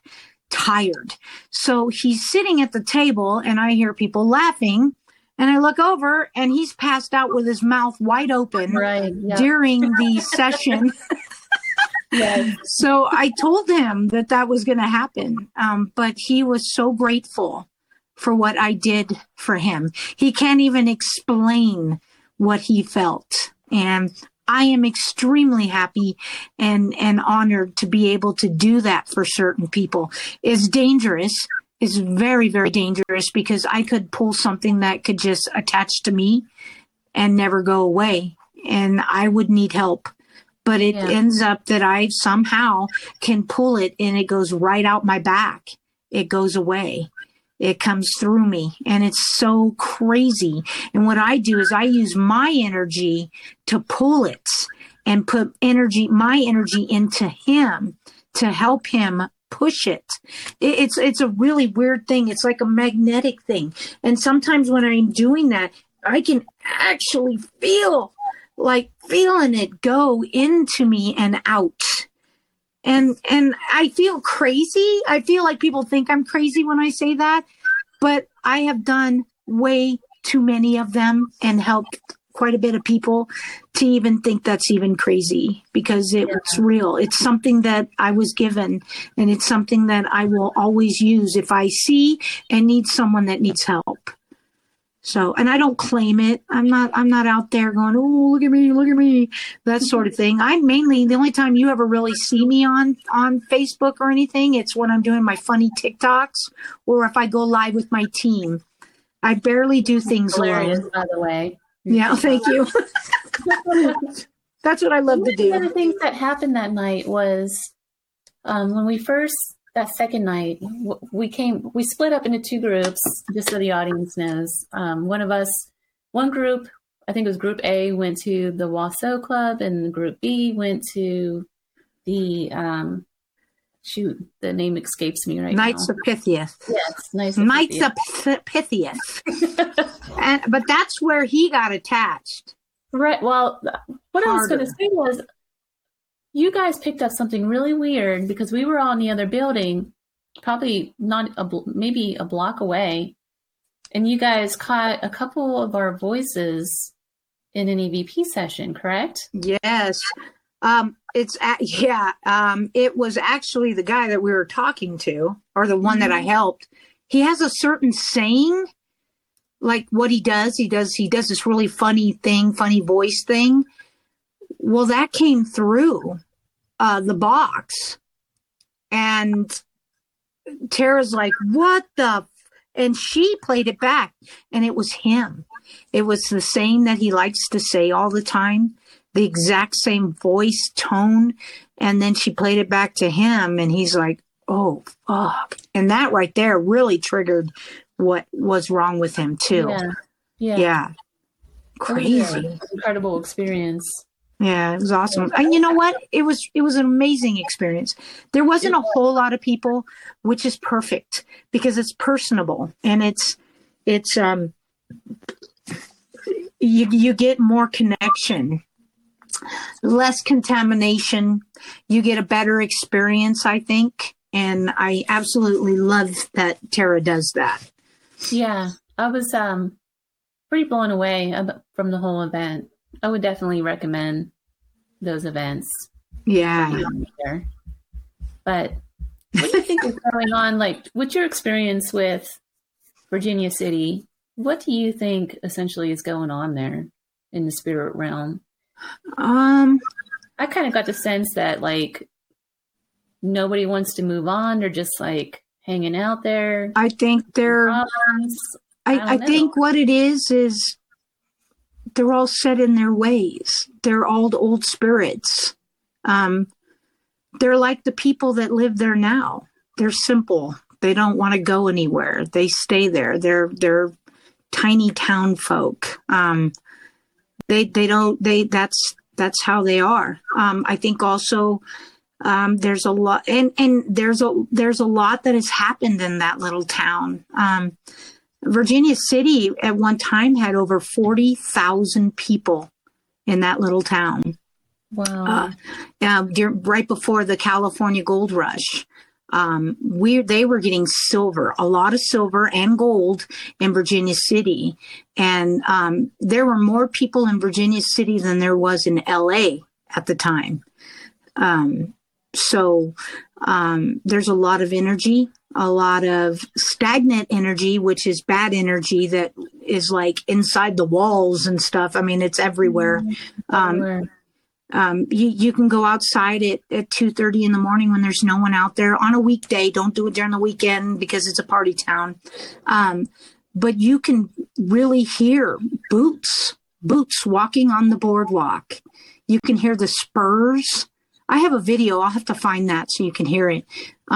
So he's sitting at the table, and I hear people laughing. And I look over, and he's passed out with his mouth wide open during the session. Yes. So I told him that was going to happen. But he was so grateful for what I did for him. He can't even explain what he felt. And I am extremely happy and honored to be able to do that for certain people. It's dangerous. It's very, very dangerous, because I could pull something that could just attach to me and never go away, and I would need help. But it ends up that I somehow can pull it, and it goes right out my back. It goes away. It comes through me, and it's so crazy. And what I do is I use my energy to pull it and put my energy into him to help him push it. It's a really weird thing. It's like a magnetic thing. And sometimes when I'm doing that, I can actually feeling it go into me and out. And I feel crazy. I feel like people think I'm crazy when I say that, but I have done way too many of them and helped quite a bit of people to even think that's even crazy, because it's real. It's something that I was given, and it's something that I will always use if I see and need someone that needs help. So, and I don't claim it. I'm not out there going, oh, look at me, that sort of thing. The only time you ever really see me on Facebook or anything, it's when I'm doing my funny TikToks, or if I go live with my team. I barely do things alone. By the way. Yeah, thank you. That's what I love to do. One of the things that happened that night was when that second night, we split up into two groups, just so the audience knows. One group, I think it was Group A, went to the Wasso Club, and Group B went to the, the name escapes me right Knights now. of Pythias. Yes, Knights of Pythias. But that's where he got attached. Right. Well, what I was going to say was, you guys picked up something really weird, because we were all in the other building, probably maybe a block away, and you guys caught a couple of our voices in an EVP session, correct? Yes. It was actually the guy that we were talking to, or the one that I helped. He has a certain saying like what he does this really funny voice thing. Well, that came through the box, and Tara's like, what the and she played it back, and it was him. It was the saying that he likes to say all the time, the exact same voice tone. And then she played it back to him, and he's like, oh, fuck. And that right there really triggered what was wrong with him, too. Yeah. Crazy. Incredible experience. Yeah, it was awesome. And you know what? It was an amazing experience. There wasn't a whole lot of people, which is perfect because it's personable, and it's you get more connection, less contamination. You get a better experience, I think. And I absolutely love that Tara does that. Yeah, I was pretty blown away from the whole event. I would definitely recommend those events. Yeah. But what do you think is going on? Like, what's your experience with Virginia City? What do you think essentially is going on there in the spirit realm? I kind of got the sense that like nobody wants to move on. They're just like hanging out there. I think they're, I think what it is they're all set in their ways. They're all old spirits. They're like the people that live there now. They're simple. They don't want to go anywhere. They stay there. They're tiny town folk. That's how they are. I think also, there's a lot, and there's a lot that has happened in that little town. Virginia City at one time had over 40,000 people in that little town. Wow. Right before the California Gold Rush. They were getting silver, a lot of silver and gold in Virginia City. And there were more people in Virginia City than there was in LA at the time. So there's a lot of energy, a lot of stagnant energy, which is bad energy that is like inside the walls and stuff. I mean, it's everywhere. You can go outside at 2:30 in the morning when there's no one out there on a weekday. Don't do it during the weekend because it's a party town. But you can really hear boots walking on the boardwalk. You can hear the spurs. I have a video. I'll have to find that so you can hear it.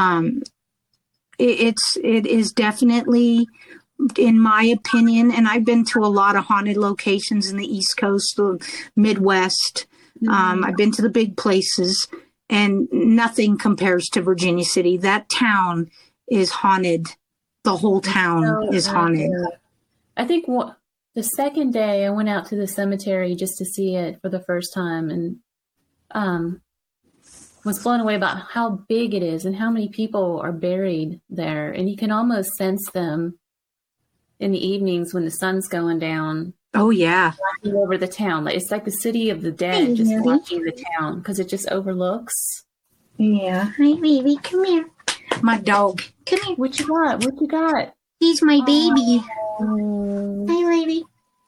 It is definitely, in my opinion, and I've been to a lot of haunted locations in the East Coast, the Midwest. I've been to the big places, and nothing compares to Virginia City. That town is haunted. The whole town is haunted. I think the second day I went out to the cemetery just to see it for the first time, and was blown away about how big it is and how many people are buried there. And you can almost sense them in the evenings when the sun's going down. Oh, yeah. Watching over the town. It's like the city of the dead, just watching the town because it just overlooks. Yeah. Hi, baby. Come here. My dog. Come here. What you got? What you got? He's my baby. Oh. Hi, baby.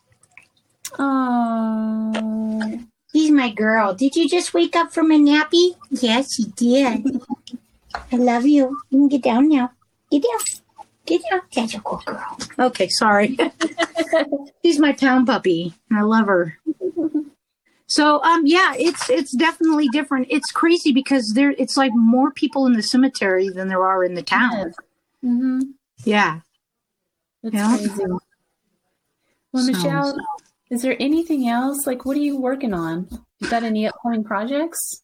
Oh. He's my girl. Did you just wake up from a nappy? Yes, he did. I love you. You can get down now. Get down. Get down. That's a good girl. Okay, sorry. She's my town puppy. I love her. So, yeah, it's definitely different. It's crazy because it's like more people in the cemetery than there are in the town. Yeah. Mm-hmm. Yeah. That's crazy. Well, Michelle, is there anything else? Like, what are you working on? You got any upcoming projects?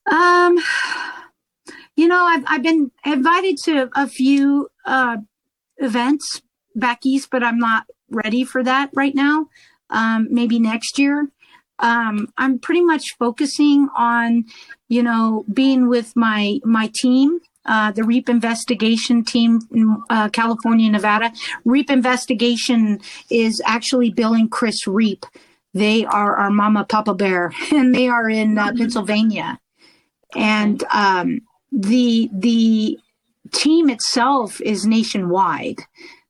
You know, I've been invited to a few events back east, but I'm not ready for that right now. Maybe next year. I'm pretty much focusing on, you know, being with my team, the REAP investigation team in California, Nevada. REAP investigation is actually Bill and Chris REAP. They are our mama papa bear, and they are in Pennsylvania. And the team itself is nationwide.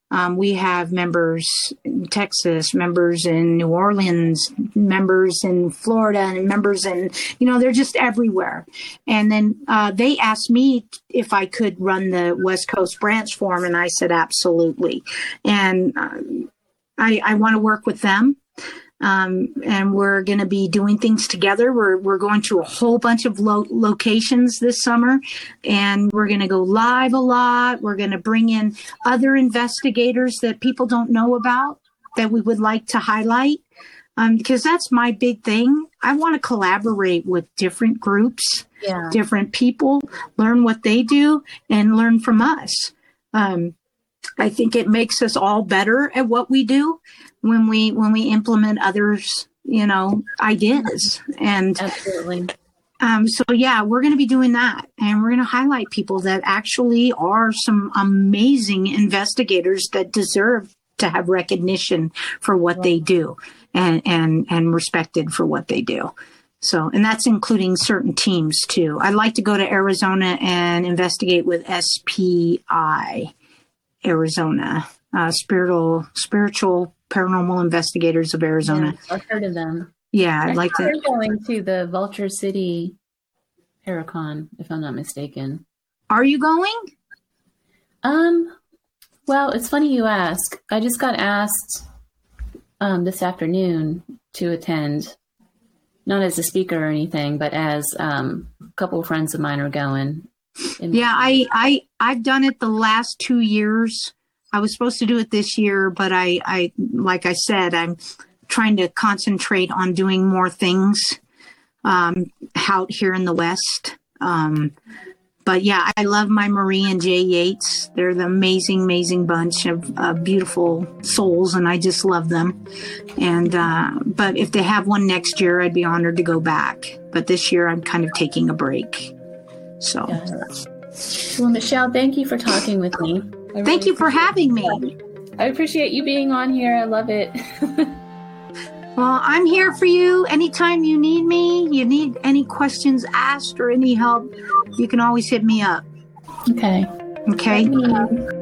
We have members in Texas, members in New Orleans, members in Florida, and members in, they're just everywhere. And then they asked me if I could run the West Coast branch for them, and I said, absolutely. And I want to work with them. And we're going to be doing things together. We're going to a whole bunch of locations this summer, and we're going to go live a lot. We're going to bring in other investigators that people don't know about that we would like to highlight, because that's my big thing. I want to collaborate with different groups, different people, learn what they do, and learn from us. I think it makes us all better at what we do when we implement others, ideas. And absolutely. We're going to be doing that, and we're going to highlight people that actually are some amazing investigators that deserve to have recognition for what they do and respected for what they do. So, and that's including certain teams too. I'd like to go to Arizona and investigate with SPI. Arizona, spiritual paranormal investigators of Arizona. Yeah, I've heard of them. Yeah, I'd like to. They're going to the Vulture City Paracon, if I'm not mistaken. Are you going? Well, it's funny you ask. I just got asked this afternoon to attend, not as a speaker or anything, but as a couple of friends of mine are going. Yeah, I've done it the last 2 years. I was supposed to do it this year, but I like I said, I'm trying to concentrate on doing more things out here in the West. But yeah, I love my Marie and Jay Yates. They're the amazing bunch of beautiful souls, and I just love them. And but if they have one next year, I'd be honored to go back. But this year, I'm kind of taking a break. So, well, Michelle, thank you for talking with me. Thank you for having me. I appreciate you being on here. I love it. Well, I'm here for you anytime you need me. You need any questions asked or any help, you can always hit me up. Okay. Okay.